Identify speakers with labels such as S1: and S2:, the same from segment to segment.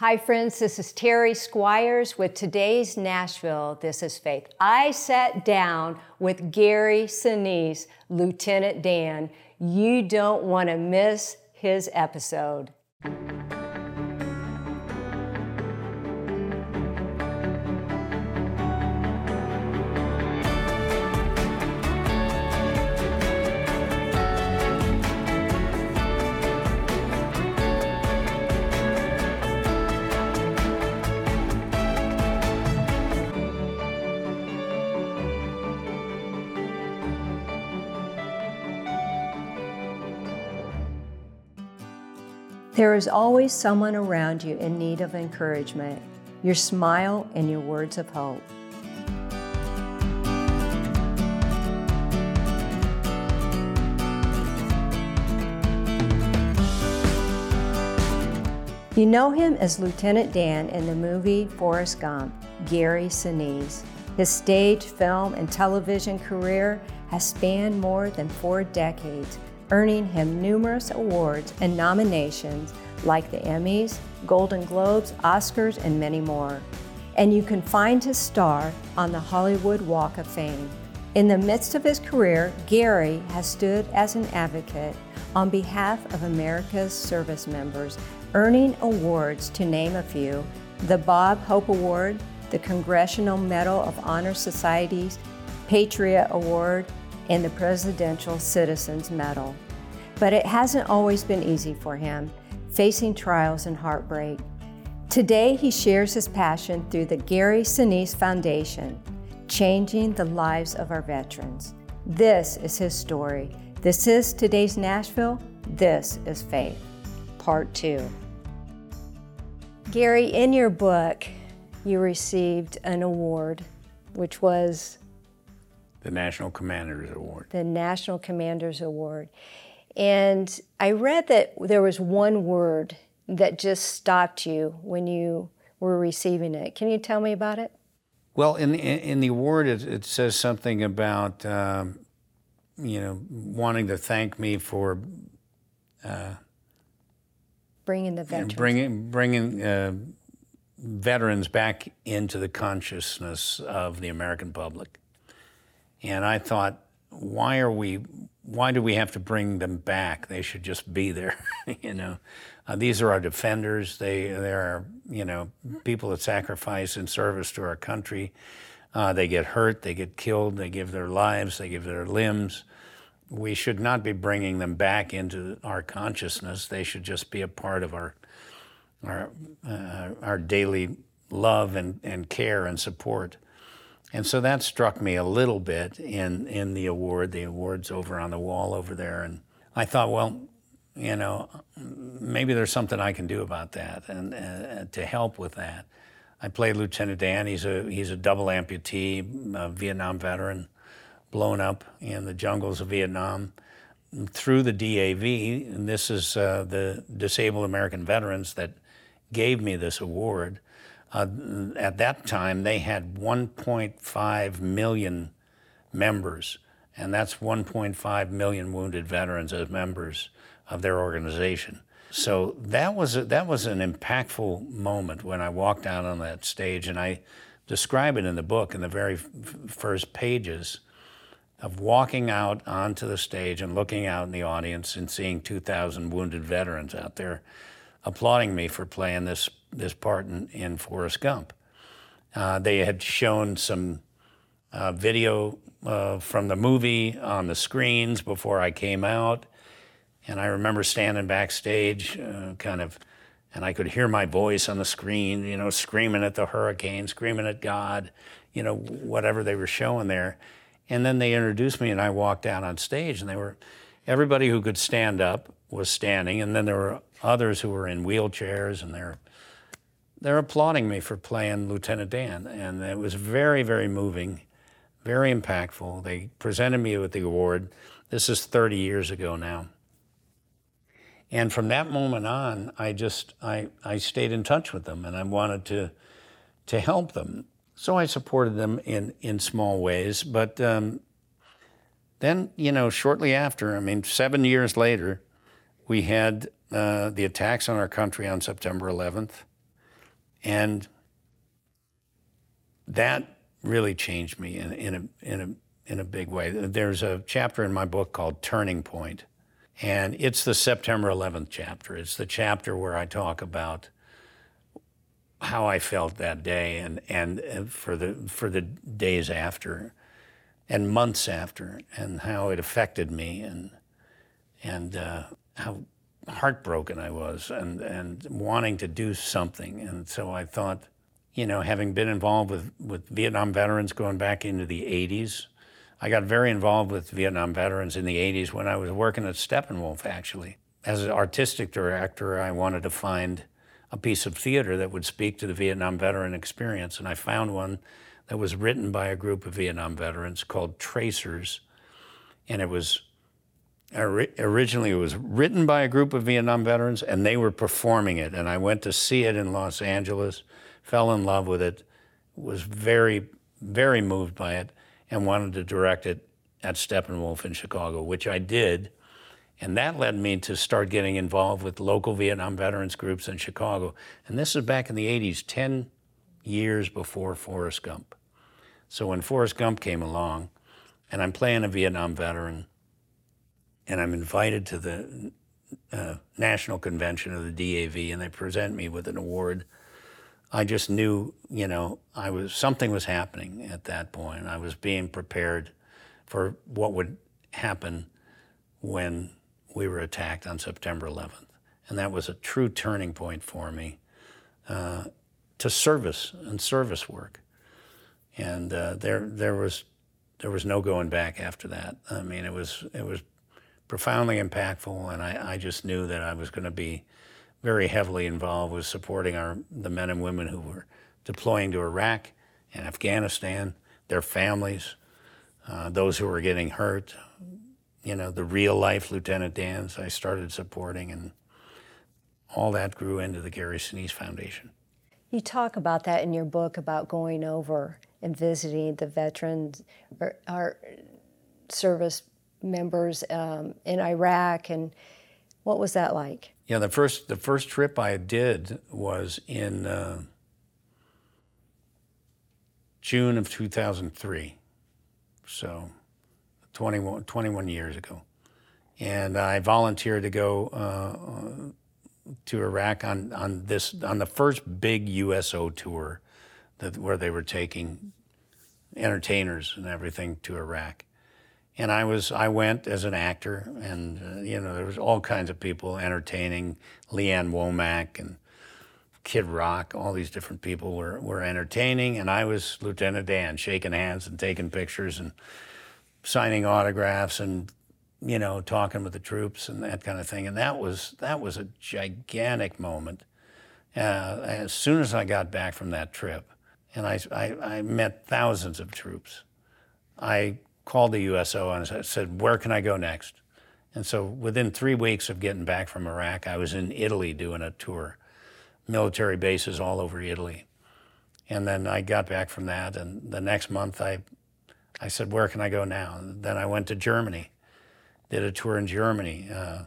S1: Hi friends, this is Terry Squires with today's Nashville, This is Faith. I sat down with Gary Sinise, Lieutenant Dan. You don't want to miss his episode. There is always someone around you in need of encouragement, your smile and your words of hope. You know him as Lieutenant Dan in the movie Forrest Gump, Gary Sinise. His stage, film, and television career has spanned more than 4 decades, earning him numerous awards and nominations like the Emmys, Golden Globes, Oscars, and many more. And you can find his star on the Hollywood Walk of Fame. In the midst of his career, Gary has stood as an advocate on behalf of America's service members, earning awards to name a few: the Bob Hope Award, the Congressional Medal of Honor Society's Patriot Award, and the Presidential Citizens Medal. But it hasn't always been easy for him, facing trials and heartbreak. Today, he shares his passion through the Gary Sinise Foundation, changing the lives of our veterans. This is his story. This is today's Nashville. This is Faith, Part 2. Gary, in your book, you received an award, which was
S2: the National Commander's Award.
S1: The National Commander's Award. And I read that there was one word that just stopped you when you were receiving it. Can you tell me about it?
S2: Well, in the award, it says something about, wanting to thank me for
S1: bringing the veterans.
S2: Bringing veterans back into the consciousness of the American public. And I thought, why do we have to bring them back? They should just be there, These are our defenders. They are, people that sacrifice in service to our country. They get hurt, they get killed, they give their lives, they give their limbs. We should not be bringing them back into our consciousness. They should just be a part of our daily love and care and support. And so that struck me a little bit in the award. The award's over on the wall over there. And I thought, well, maybe there's something I can do about that and to help with that. I played Lieutenant Dan. He's a double amputee, a Vietnam veteran, blown up in the jungles of Vietnam. Through the DAV, and this is the Disabled American Veterans that gave me this award. At that time, they had 1.5 million members, and that's 1.5 million wounded veterans as members of their organization. So that was an impactful moment when I walked out on that stage, and I describe it in the book in the very first pages of walking out onto the stage and looking out in the audience and seeing 2,000 wounded veterans out there applauding me for playing this part in Forrest Gump. They had shown some video from the movie on the screens before I came out, and I remember standing backstage and I could hear my voice on the screen, screaming at the hurricane, screaming at God, whatever they were showing there. And then they introduced me and I walked out on stage, and everybody who could stand up was standing, and then there were others who were in wheelchairs, and they're applauding me for playing Lieutenant Dan. And it was very, very moving, very impactful. They presented me with the award. This is 30 years ago now. And from that moment on, I stayed in touch with them, and I wanted to help them. So I supported them in small ways. But then, shortly after, 7 years later, we had the attacks on our country on September 11th. And that really changed me in a big way. There's a chapter in my book called Turning Point, and it's the September 11th chapter. It's the chapter where I talk about how I felt that day and for the days after and months after, and how it affected me, and how heartbroken I was, and wanting to do something. And so I thought, you know, having been involved with Vietnam veterans going back into the 80s, I got very involved with Vietnam veterans in the 80s when I was working at Steppenwolf, actually. As an artistic director, I wanted to find a piece of theater that would speak to the Vietnam veteran experience, and I found one that was written by a group of Vietnam veterans called Tracers, and it was originally it was written by a group of Vietnam veterans, and they were performing it, and I went to see it in Los Angeles, fell in love with it, was very, very moved by it, and wanted to direct it at Steppenwolf in Chicago, which I did. And that led me to start getting involved with local Vietnam veterans groups in Chicago. And this is back in the 80s, 10 years before Forrest Gump. So when Forrest Gump came along, and I'm playing a Vietnam veteran, and I'm invited to the national convention of the DAV, and they present me with an award, I just knew, you know, something was happening at that point. I was being prepared for what would happen when we were attacked on September 11th. And that was a true turning point for me to service and service work. And there was no going back after that. I mean, it was profoundly impactful, and I just knew that I was going to be very heavily involved with supporting the men and women who were deploying to Iraq and Afghanistan, their families, those who were getting hurt, you know, the real life Lieutenant Dans I started supporting, and all that grew into the Gary Sinise Foundation.
S1: You talk about that in your book, about going over and visiting the veterans or our service members in Iraq, and what was that like?
S2: Yeah, the first trip I did was in June of 2003, so 21 years ago. And I volunteered to go to Iraq on the first big USO tour where they were taking entertainers and everything to Iraq. And I went as an actor, and you know, there was all kinds of people entertaining. Leanne Womack and Kid Rock, all these different people were entertaining, and I was Lieutenant Dan, shaking hands and taking pictures and signing autographs and, you know, talking with the troops and that kind of thing. And that was a gigantic moment. As soon as I got back from that trip, and I met thousands of troops, I called the USO and I said, where can I go next? And so within 3 weeks of getting back from Iraq, I was in Italy doing a tour, military bases all over Italy. And then I got back from that, and the next month I said, where can I go now? And then I went to Germany, did a tour in Germany.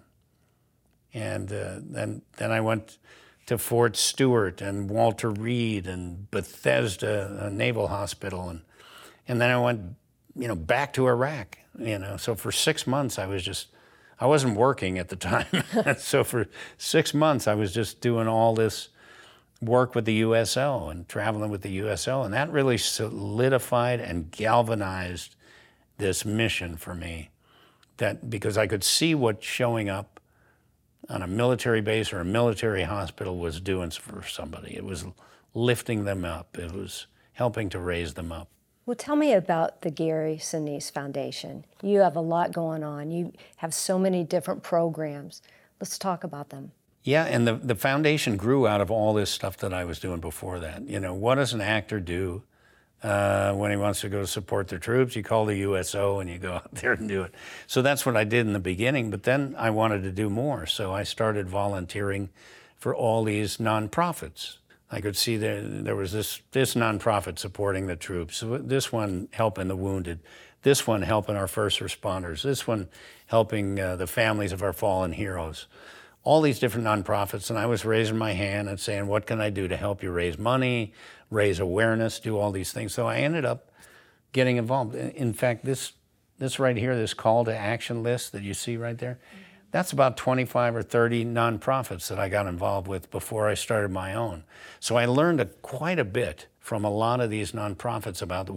S2: And then I went to Fort Stewart and Walter Reed and Bethesda Naval Hospital. And then I went, you know, back to Iraq, you know. So for 6 months I wasn't working at the time. So for 6 months I was just doing all this work with the USO and traveling with the USO. And that really solidified and galvanized this mission for me, because I could see what showing up on a military base or a military hospital was doing for somebody. It was lifting them up. It was helping to raise them up.
S1: Well, tell me about the Gary Sinise Foundation. You have a lot going on. You have so many different programs. Let's talk about them.
S2: Yeah, and the foundation grew out of all this stuff that I was doing before that. You know, what does an actor do when he wants to go support the troops? You call the USO and you go out there and do it. So that's what I did in the beginning, but then I wanted to do more. So I started volunteering for all these nonprofits. I could see there was this nonprofit supporting the troops, this one helping the wounded, this one helping our first responders, this one helping the families of our fallen heroes. all these different nonprofits, and I was raising my hand and saying, what can I do to help you raise money, raise awareness, do all these things? So I ended up getting involved. In fact, this right here, this call to action list that you see right there, that's about 25 or 30 nonprofits that I got involved with before I started my own. So I learned quite a bit from a lot of these nonprofits about,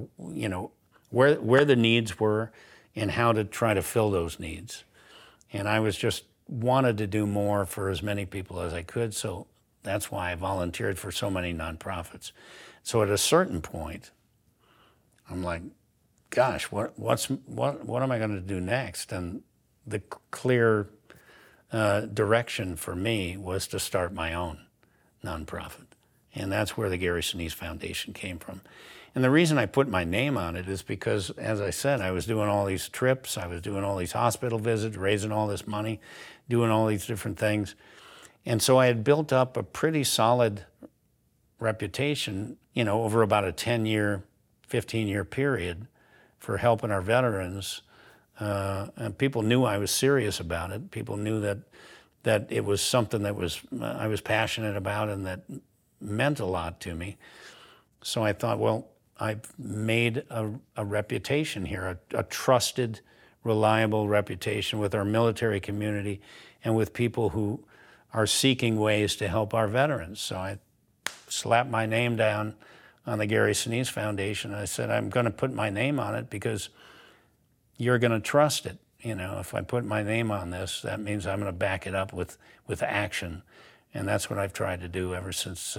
S2: where the needs were and how to try to fill those needs. And I was just wanted to do more for as many people as I could, so that's why I volunteered for so many nonprofits. So at a certain point, I'm like, gosh, what am I going to do next? And the clear direction for me was to start my own nonprofit. And that's where the Gary Sinise Foundation came from. And the reason I put my name on it is because, as I said, I was doing all these trips, I was doing all these hospital visits, raising all this money, doing all these different things. And so I had built up a pretty solid reputation, over about a 10-year, 15-year period for helping our veterans. And people knew I was serious about it. People knew that it was something that I was passionate about and that meant a lot to me. So I thought, well, I've made a reputation here, a trusted, reliable reputation with our military community and with people who are seeking ways to help our veterans. So I slapped my name down on the Gary Sinise Foundation. And I said, I'm going to put my name on it because you're going to trust it. If I put my name on this, that means I'm going to back it up with action. And that's what I've tried to do ever since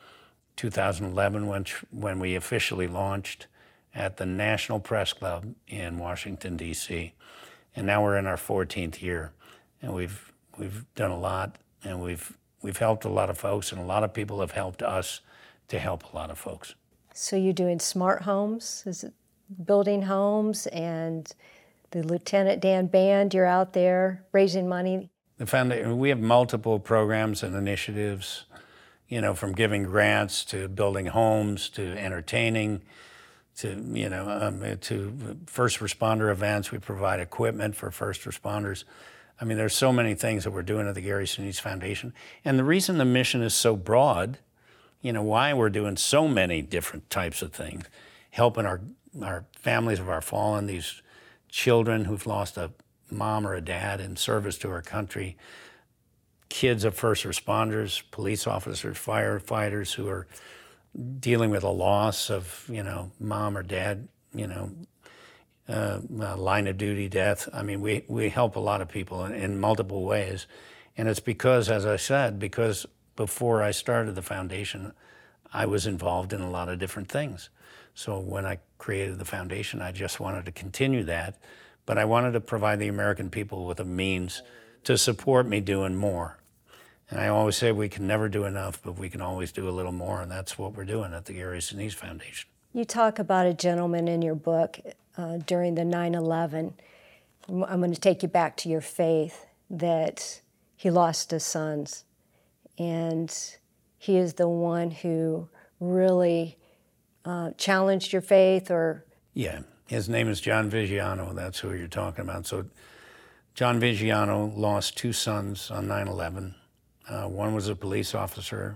S2: 2011, when we officially launched at the National Press Club in Washington, D.C. And now we're in our 14th year, and we've done a lot, and we've helped a lot of folks, and a lot of people have helped us to help a lot of folks.
S1: So you're doing smart homes? Is it building homes, and the Lieutenant Dan Band, you're out there raising money?
S2: The foundation, we have multiple programs and initiatives, from giving grants to building homes to entertaining to first responder events. We provide equipment for first responders. I mean, there's so many things that we're doing at the Gary Sinise Foundation. And the reason the mission is so broad, why we're doing so many different types of things, helping our families of our fallen, these children who've lost a mom or a dad in service to our country, kids of first responders, police officers, firefighters who are dealing with a loss of, mom or dad, line of duty death. I mean, we help a lot of people in multiple ways. And it's because, as I said, because before I started the foundation, I was involved in a lot of different things. So when I created the foundation, I just wanted to continue that, but I wanted to provide the American people with a means to support me doing more. And I always say we can never do enough, but we can always do a little more, and that's what we're doing at the Gary Sinise Foundation.
S1: You talk about a gentleman in your book during the 9/11. I'm going to take you back to your faith, that he lost his sons, and he is the one who really challenged your faith, or?
S2: Yeah, his name is John Vigiano. That's who you're talking about. So John Vigiano lost two sons on 9/11. One was a police officer,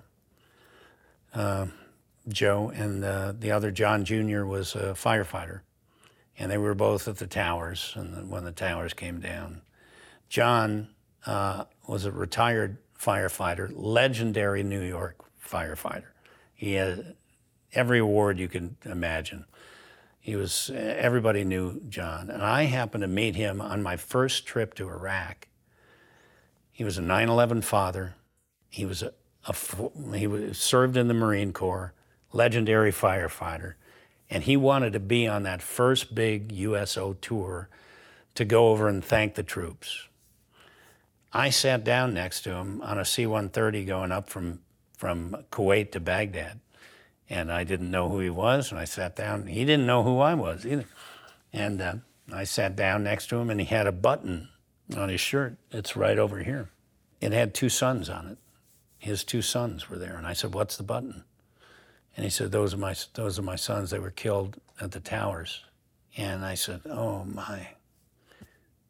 S2: Joe, and the other, John Jr., was a firefighter. And they were both at the towers when the towers came down. John was a retired firefighter, legendary New York firefighter. He had every award you can imagine. Everybody knew John. And I happened to meet him on my first trip to Iraq. He was a 9/11 father. He served in the Marine Corps, legendary firefighter, and he wanted to be on that first big USO tour to go over and thank the troops. I sat down next to him on a C-130 going up from Kuwait to Baghdad, and I didn't know who he was, and I sat down. He didn't know who I was either. And I sat down next to him, and he had a button on his shirt. It's right over here. It had two sons on it. His two sons were there, and I said, "What's the button?" And he said, those are my sons. They were killed at the towers." And I said, "Oh my."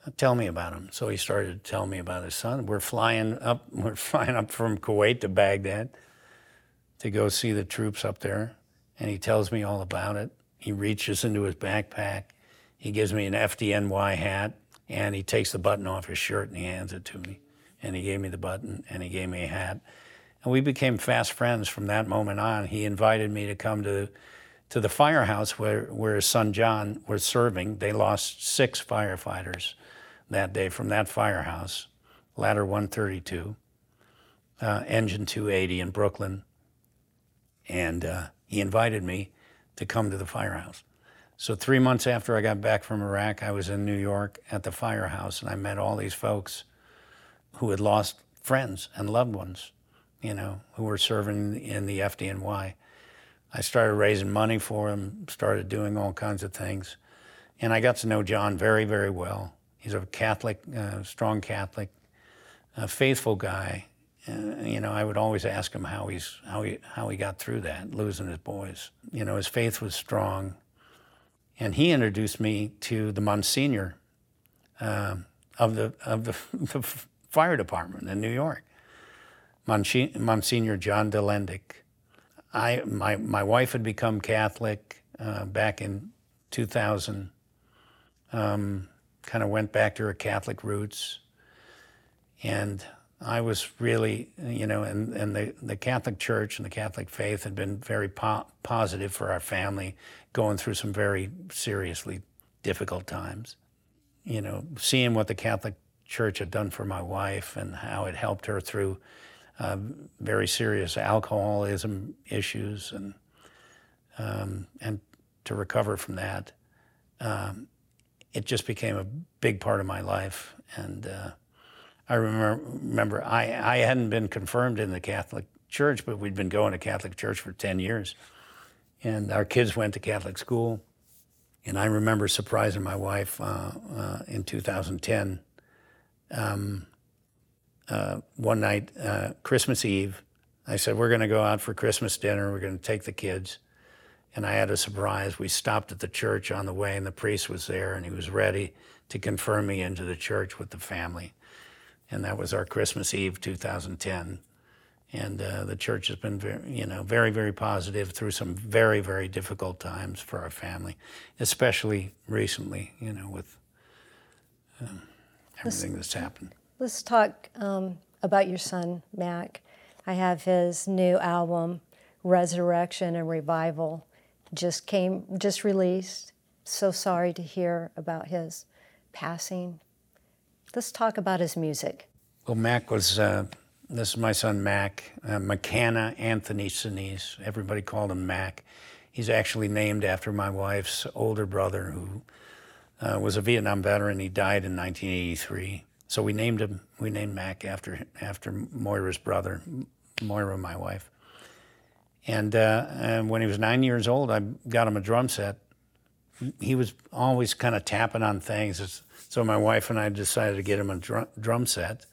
S2: Tell me about him. So he started to tell me about his son. We're flying up from Kuwait to Baghdad to go see the troops up there. And he tells me all about it. He reaches into his backpack. He gives me an FDNY hat, and he takes the button off his shirt and he hands it to me. And he gave me the button and he gave me a hat. And we became fast friends from that moment on. He invited me to come to the firehouse where his son John was serving. They lost 6 firefighters that day from that firehouse, Ladder 132, Engine 280 in Brooklyn. And he invited me to come to the firehouse. So 3 months after I got back from Iraq, I was in New York at the firehouse, and I met all these folks who had lost friends and loved ones, who were serving in the FDNY. I started raising money for them, started doing all kinds of things. And I got to know John very, very well. He's a Catholic, strong Catholic, faithful guy. I would always ask him how he got through that, losing his boys. His faith was strong. And he introduced me to the Monsignor of the fire department in New York, Monsignor John Delendick. My wife had become Catholic back in 2000, kind of went back to her Catholic roots. And I was really, and the Catholic Church and the Catholic faith had been very positive for our family, going through some very seriously difficult times. Seeing what the Catholic Church had done for my wife and how it helped her through very serious alcoholism issues and to recover from that, it just became a big part of my life. And I remember I hadn't been confirmed in the Catholic Church, but we'd been going to Catholic Church for 10 years. And our kids went to Catholic school. And I remember surprising my wife in 2010. One night, Christmas Eve, I said, we're going to go out for Christmas dinner. We're going to take the kids. And I had a surprise. We stopped at the church on the way, and the priest was there, and he was ready to confirm me into the church with the family. And that was our Christmas Eve, 2010. And the church has been very, very positive through some very, very difficult times for our family, especially recently, with everything that's happened.
S1: Let's talk about your son, Mac. I have his new album, Resurrection and Revival, just released. So sorry to hear about his passing. Let's talk about his music.
S2: Well, Mac was, this is my son Mac, McCanna Anthony Sinise. Everybody called him Mac. He's actually named after my wife's older brother, who was a Vietnam veteran. He died in 1983. So we named Mac after Moira's brother, Moira, my wife. And when he was 9 years old, I got him a drum set. He was always kind of tapping on things. So my wife and I decided to get him a drum set.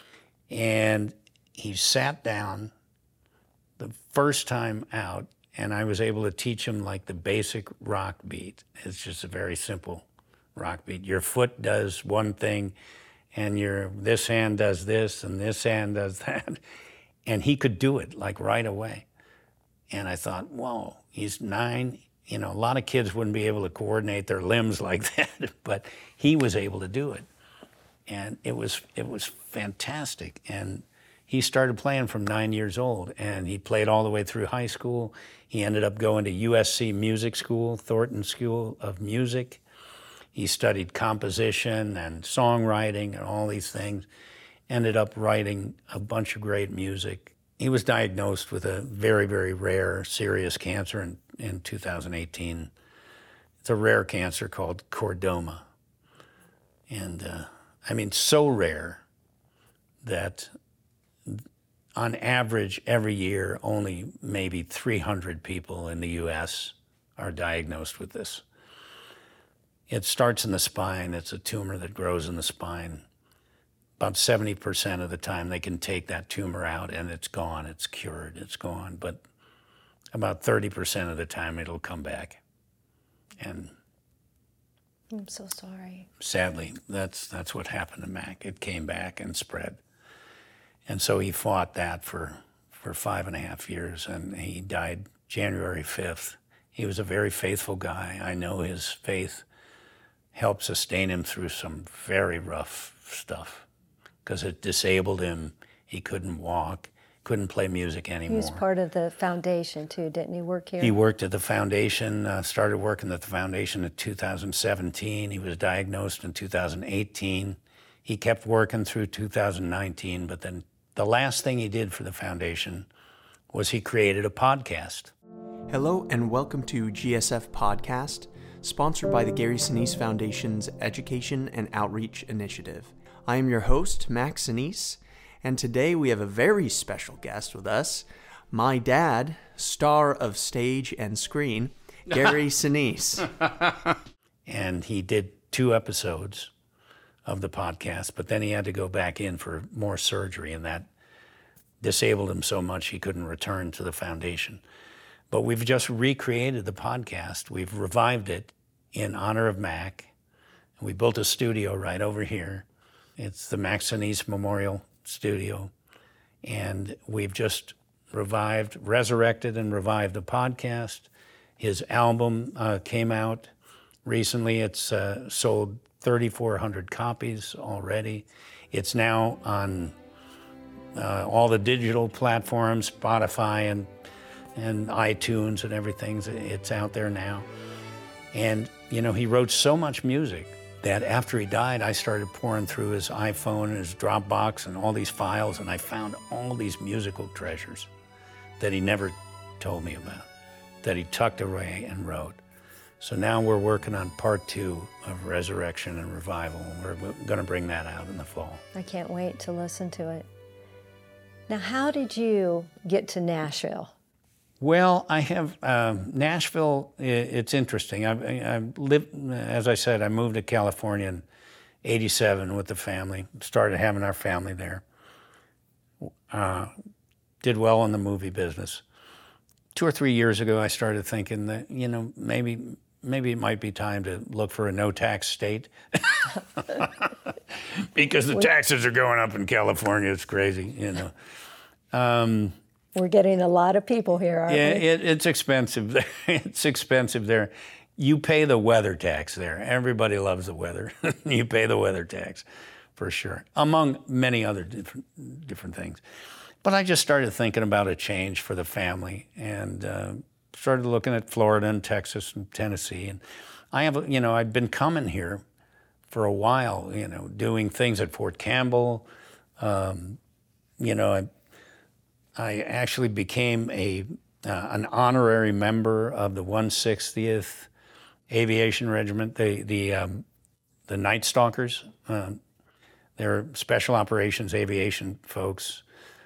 S2: And he sat down the first time out, and I was able to teach him like the basic rock beat. It's just a very simple rock beat. Your foot does one thing, and this hand does this, and this hand does that. And he could do it like right away. And I thought, whoa, he's 9. A lot of kids wouldn't be able to coordinate their limbs like that, but he was able to do it. And it was fantastic. And he started playing from 9 years old, and he played all the way through high school. He ended up going to USC Music School, Thornton School of Music. He studied composition and songwriting and all these things. Ended up writing a bunch of great music. He was diagnosed with a very, very rare, serious cancer in 2018. It's a rare cancer called chordoma. And so rare that on average every year only maybe 300 people in the US are diagnosed with this. It starts in the spine. It's a tumor that grows in the spine. About 70% of the time they can take that tumor out and it's gone, it's cured, it's gone. But about 30% of the time it'll come back. And
S1: I'm so sorry.
S2: Sadly, that's what happened to Mac. It came back and spread. And so he fought that for 5.5 years, and he died January 5th. He was a very faithful guy. I know his faith helped sustain him through some very rough stuff because it disabled him. He couldn't walk, couldn't play music anymore.
S1: He was part of the foundation too, didn't he work here?
S2: He worked at the foundation, started working at the foundation in 2017. He was diagnosed in 2018. He kept working through 2019, but then the last thing he did for the foundation was he created a podcast.
S3: Hello and welcome to GSF Podcast, sponsored by the Gary Sinise Foundation's Education and Outreach Initiative. I am your host, Max Sinise, and today we have a very special guest with us, my dad, star of stage and screen, Gary Sinise.
S2: And he did 2 episodes of the podcast, but then he had to go back in for more surgery, and that disabled him so much he couldn't return to the foundation. But we've just recreated the podcast. We've revived it in honor of Mac. We built a studio right over here. It's the Max Sinise Memorial Studio. And we've just resurrected and revived the podcast. His album came out recently. It's sold 3,400 copies already. It's now on all the digital platforms, Spotify and iTunes and everything. It's out there now. And, you know, he wrote so much music that after he died, I started pouring through his iPhone and his Dropbox and all these files, and I found all these musical treasures that he never told me about, that he tucked away and wrote. So now we're working on part 2 of Resurrection and Revival, and we're going to bring that out in the fall.
S1: I can't wait to listen to it. Now, how did you get to Nashville?
S2: Well, I have Nashville. It's interesting. I lived, as I said, I moved to California in '87 with the family. Started having our family there. Did well in the movie business. 2 or 3 years ago, I started thinking that, you know, maybe it might be time to look for a no-tax state because the taxes are going up in California. It's crazy, you know.
S1: We're getting a lot of people here, aren't we?
S2: It's expensive. It's expensive there. You pay the weather tax there. Everybody loves the weather. You pay the weather tax, for sure, among many other different things. But I just started thinking about a change for the family and started looking at Florida and Texas and Tennessee. And I have, you know, I'd been coming here for a while, you know, doing things at Fort Campbell. You know, I actually became an honorary member of the 160th Aviation Regiment, the Night Stalkers. They're special operations aviation folks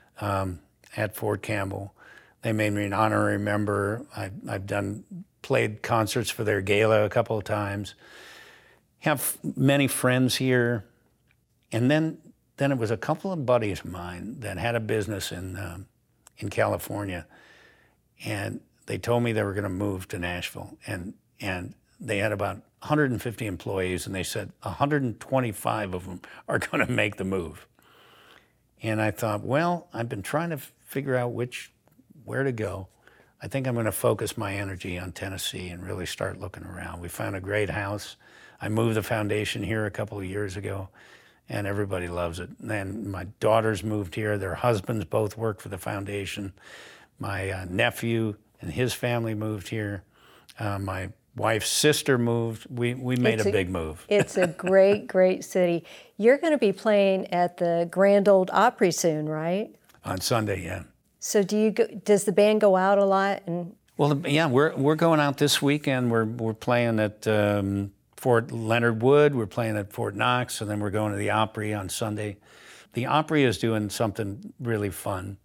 S2: at Fort Campbell. They made me an honorary member. I've played concerts for their gala a couple of times. Have many friends here. And then it was a couple of buddies of mine that had a business in California, and they told me they were going to move to Nashville, and they had about 150 employees, and they said 125 of them are going to make the move. And I thought, well, I've been trying to figure out where to go. I think I'm going to focus my energy on Tennessee and really start looking around. We found a great house. I moved the foundation here a couple of years ago, and everybody loves it. And my daughters moved here. Their husbands both work for the foundation. My nephew and his family moved here. My wife's sister moved. We made a big move.
S1: It's a great, great city. You're going to be playing at the Grand Ole Opry soon, right?
S2: On Sunday, yeah.
S1: So does the band go out a lot?
S2: Well, yeah, we're going out this weekend. We're playing at Fort Leonard Wood, we're playing at Fort Knox, and then we're going to the Opry on Sunday. The Opry is doing something really fun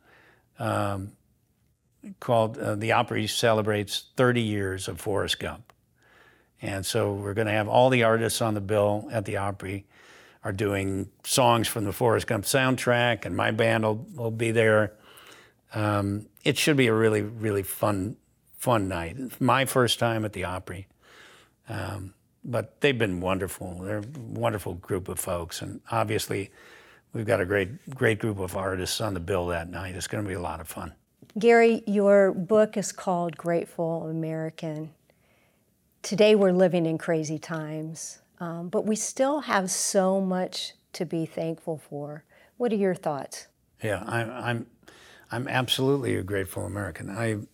S2: called the Opry celebrates 30 years of Forrest Gump. And so we're going to have all the artists on the bill at the Opry are doing songs from the Forrest Gump soundtrack, and my band will be there. It should be a really, really fun night. It's my first time at the Opry. but they've been wonderful. They're a wonderful group of folks, and obviously we've got a great group of artists on the bill that night. It's going to be a lot of fun.
S1: Gary, your book is called Grateful American. Today we're living in crazy times, but we still have so much to be thankful for. What are your thoughts?
S2: Yeah, I'm absolutely a grateful American.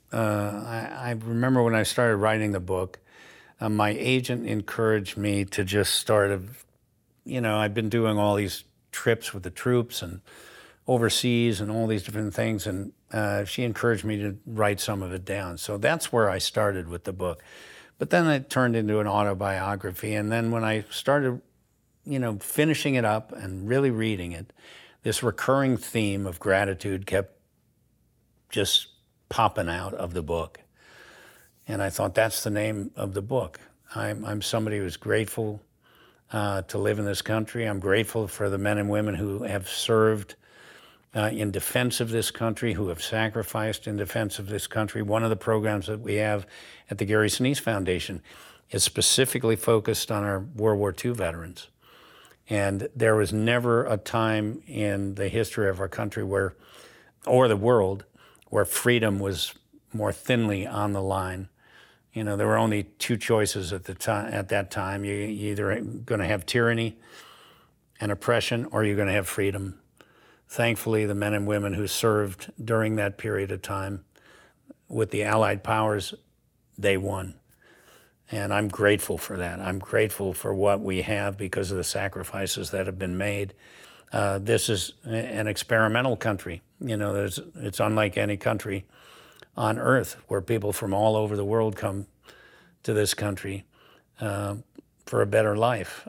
S2: I remember when I started writing the book, my agent encouraged me to just start I've been doing all these trips with the troops and overseas and all these different things, and she encouraged me to write some of it down. So that's where I started with the book. But then it turned into an autobiography, and then when I started, finishing it up and really reading it, this recurring theme of gratitude kept just popping out of the book. And I thought, that's the name of the book. I'm somebody who's grateful to live in this country. I'm grateful for the men and women who have served in defense of this country, who have sacrificed in defense of this country. One of the programs that we have at the Gary Sinise Foundation is specifically focused on our World War II veterans. And there was never a time in the history of our country or the world, where freedom was more thinly on the line. There were only two choices at that time. You're either going to have tyranny and oppression, or you're going to have freedom. Thankfully, the men and women who served during that period of time with the Allied powers, they won. And I'm grateful for that. I'm grateful for what we have because of the sacrifices that have been made. This is an experimental country. It's unlike any country on earth where people from all over the world come to this country for a better life.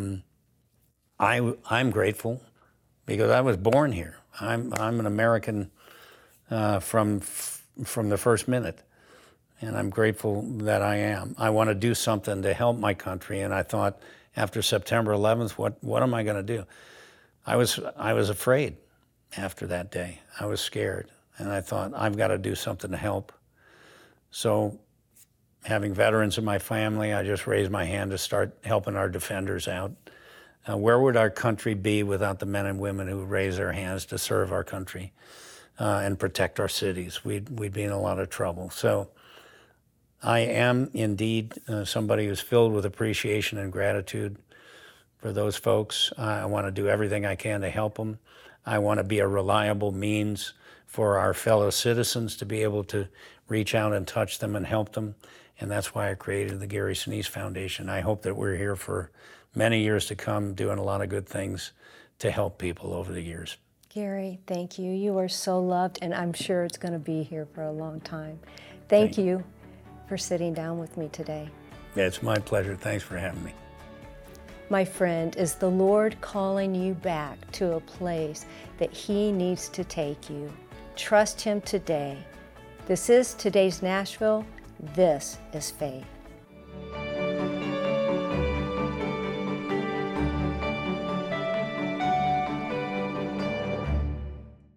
S2: I'm grateful because I was born here. I'm an American from the first minute, and I'm grateful that I am. I want to do something to help my country, and I thought after September 11th, what am I going to do? I was afraid after that day. I was scared, and I thought, I've got to do something to help. So, having veterans in my family, I just raised my hand to start helping our defenders out. Where would our country be without the men and women who raise their hands to serve our country and protect our cities? We'd be in a lot of trouble. So I am indeed somebody who's filled with appreciation and gratitude for those folks. I want to do everything I can to help them. I want to be a reliable means for our fellow citizens to be able to reach out and touch them and help them. And that's why I created the Gary Sinise Foundation. I hope that we're here for many years to come, doing a lot of good things to help people over the years.
S1: Gary, thank you. You are so loved, and I'm sure it's going to be here for a long time. Thank you for sitting down with me today.
S2: Yeah, it's my pleasure. Thanks for having me.
S1: My friend, is the Lord calling you back to a place that He needs to take you? Trust Him today. This is today's Nashville. This is faith.